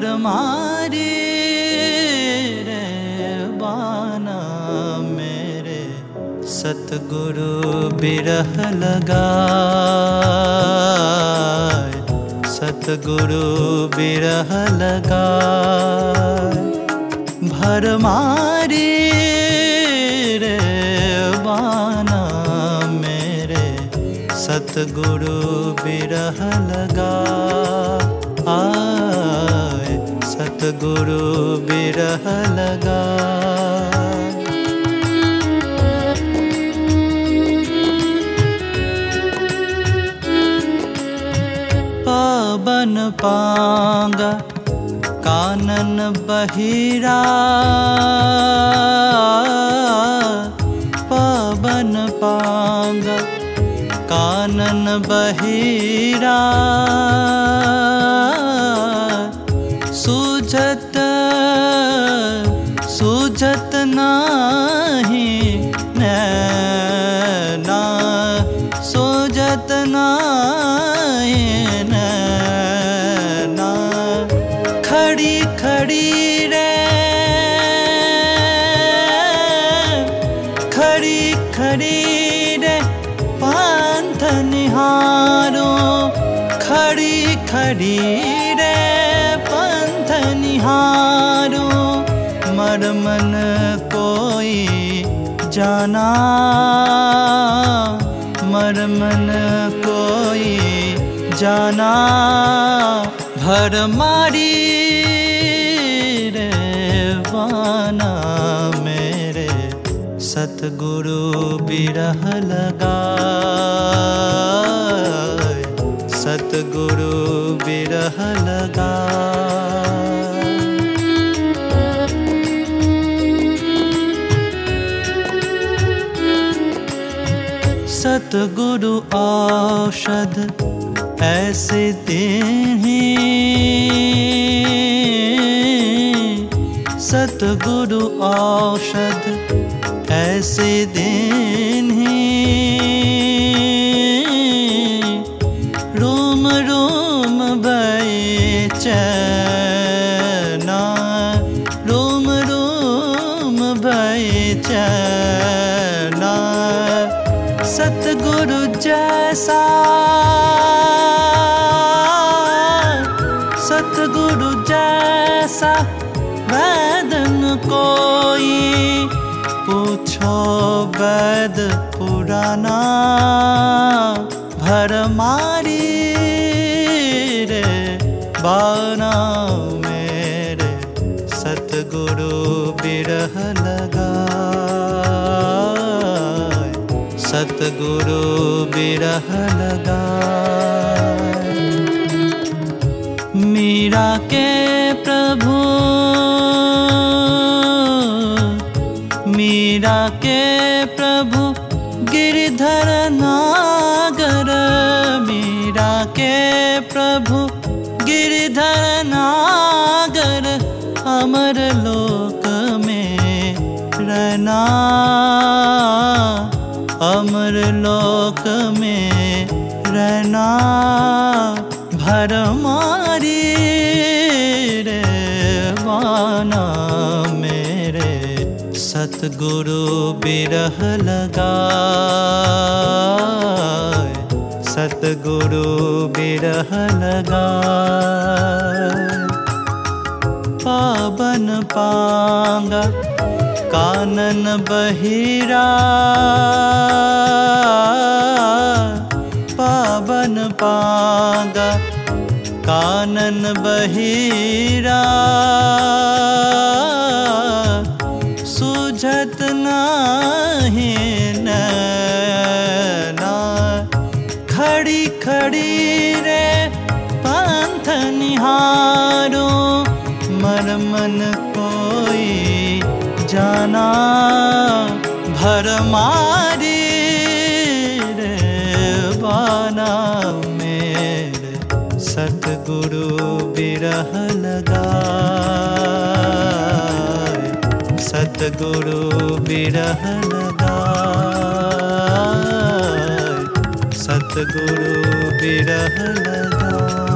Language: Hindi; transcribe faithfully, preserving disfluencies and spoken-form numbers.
भरमारी रे बाना मेरे सतगुरु बिरह लगाए, सतगुरु बिरह लगाए। भरमारी रे बाना मेरे सतगुरु बिरह लगाए, सतगुरु बिरह लगाए। पावन पांगा कानन बहिरा, पावन पांगा कानन बहिरा। सूझत सूझत नाही नैना, सूझत नाही नैना। खड़ी खड़ी रे खड़ी खड़ी रे पंथ निहारो, खड़ी खड़ी रे पंथ निहारो। मर मन कोई जाना, मर मन कोई जाना। भरमारी रे बाना मेरे सतगुरु बिरह लगाए, सतगुरु बिरह लगाए। सतगुरु औषध ऐसे देहीं, सतगुरु औषध ऐसे देहीं। रोम रोम बेचैना, रोम रोम बेचैना। सतगुरु जैसा, सतगुरु जैसा वैदन कोई। पूछो वैद पुराना, भरमारी रे बाना मेरे सतगुरु बिरह लगाए, सतगुरु बिरह लगाए। मीरा के प्रभु, मीरा के प्रभु गिरधर नागर, मीरा के प्रभु गिरधर नागर। अमर लोक में रहना, अमर लोक में रहना। भरमारी रे बाना मेरे सतगुरु बिरह लगाए, सतगुरु बिरह लगाए। पावन पांगा कानन बहिरा, पावन पांगा कानन बहिरा। सूझत नाही नैना, खड़ी खड़ी रे पंथ निहारो। मर मन कोई जाना, भरमारी रे बाना मेरे सतगुरु बिरह लगाए, सतगुरु बिरह लगाए, सतगुरु बिरह लगाए।